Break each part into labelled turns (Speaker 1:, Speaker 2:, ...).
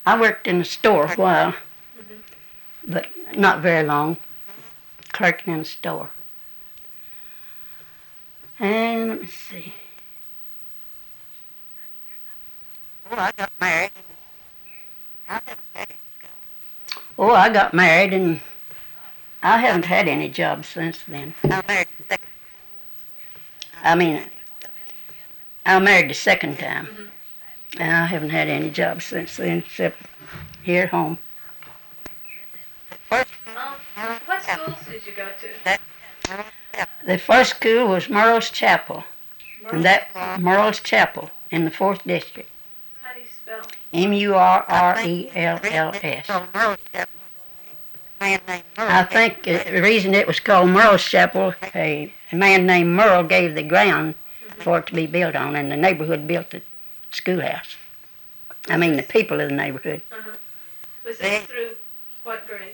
Speaker 1: I worked in a store a while, but not very long. Clerking in a store. And let me see.
Speaker 2: Oh, I got married. I haven't had any job.
Speaker 1: Oh, I got married and I haven't had any jobs since then.
Speaker 2: I married the second.
Speaker 1: I married the second time. And I haven't had any jobs since then except here at home.
Speaker 3: What schools did you go to?
Speaker 1: The first school was Murrell's Chapel. And that Murrell's Chapel in the 4th District.
Speaker 3: How do you spell?
Speaker 1: Murrells.
Speaker 2: So Merle's Chapel. Man named Merle.
Speaker 1: I think the reason it was called Murrell's Chapel, a man named Murrell gave the ground for it to be built on, and the neighborhood built the schoolhouse. I mean, the people of the neighborhood.
Speaker 3: Was it through what grade?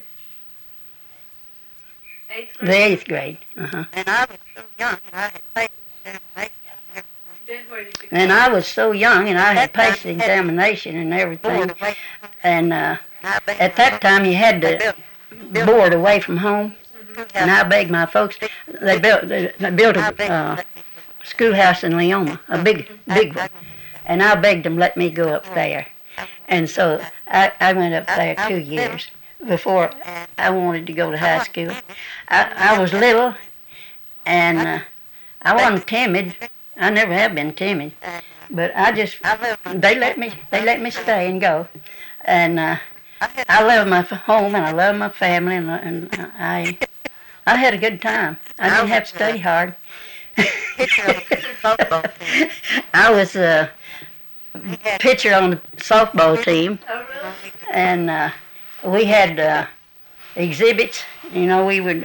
Speaker 3: 8th
Speaker 1: The
Speaker 3: grade?
Speaker 1: 8th grade.
Speaker 2: And I was so young, and I had passed examination and everything.
Speaker 3: Then where did you go?
Speaker 1: And I was so young, and I had passed the examination and everything. And at that time, you had to board away from home. And I begged my folks. They built a schoolhouse in Leoma, a big one. And I begged them let me go up there. And so I went up there 2 years before I wanted to go to high school. I was little, and I wasn't timid. I never have been timid, but they let me stay and go. And I love my home and I love my family, and I had a good time. I didn't have to study hard. I was a pitcher on the softball team,
Speaker 3: Oh, really?
Speaker 1: and we had exhibits. You know, we would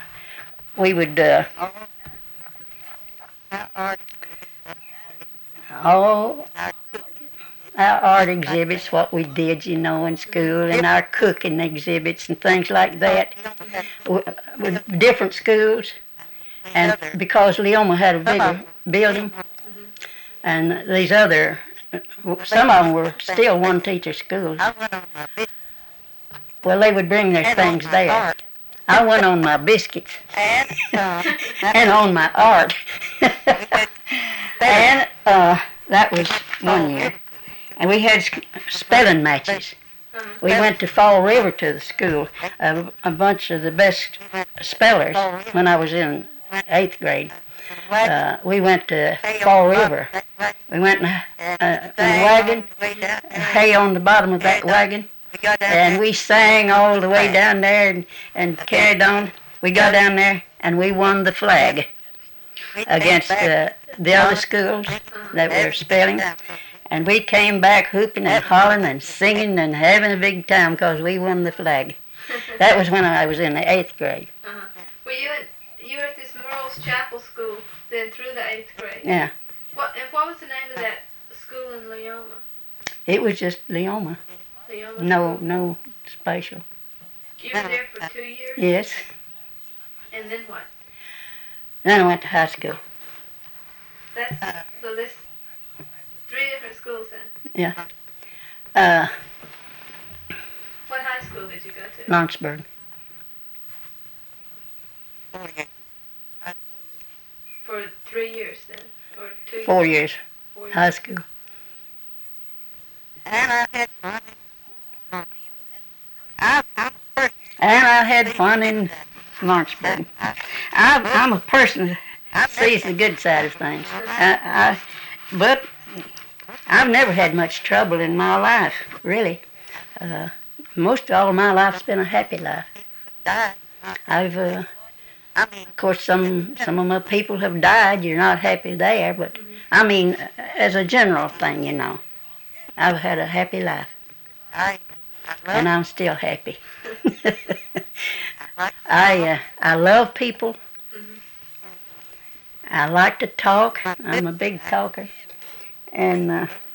Speaker 1: all our art exhibits, what we did, you know, in school, and our cooking exhibits and things like that with different schools. And because Leoma had a bigger building, and these other, some of them were still one teacher schools. Well, they would bring their things there. I went on my biscuits and on my art. And that was 1 year. And we had spelling matches. We went to Fall River to the school. A bunch of the best spellers when I was in 8th grade. We went to Fall River. We went in a wagon, hay on the bottom of that wagon, and we sang all the way down there and carried on. We got down there and we won the flag against the other schools that were spelling. And we came back hooping and hollering and singing and having a big time because we won the flag. That was when I was in the 8th grade.
Speaker 3: Well, you were at this Murrell's Chapel school then through the 8th grade.
Speaker 1: Yeah.
Speaker 3: What was the name of that school in Leoma?
Speaker 1: It was just Leoma.
Speaker 3: Leoma?
Speaker 1: No special.
Speaker 3: You were there for 2 years?
Speaker 1: Yes.
Speaker 3: And then what?
Speaker 1: Then I went to high school.
Speaker 3: So this 3 different schools then.
Speaker 1: Yeah.
Speaker 3: What high school did you go to?
Speaker 1: Lawrenceburg.
Speaker 3: For 3 years then, or 2 years?
Speaker 1: 4 years.
Speaker 3: 4 years.
Speaker 1: High school.
Speaker 2: And I had fun.
Speaker 1: And I had fun in Lawrenceburg. I'm a person that sees the good side of things. But I've never had much trouble in my life, really. Most all of my life's been a happy life. Of course, some of my people have died. You're not happy there, but I mean, as a general thing, you know, I've had a happy life, and I'm still happy. I love people. I like to talk. I'm a big talker, and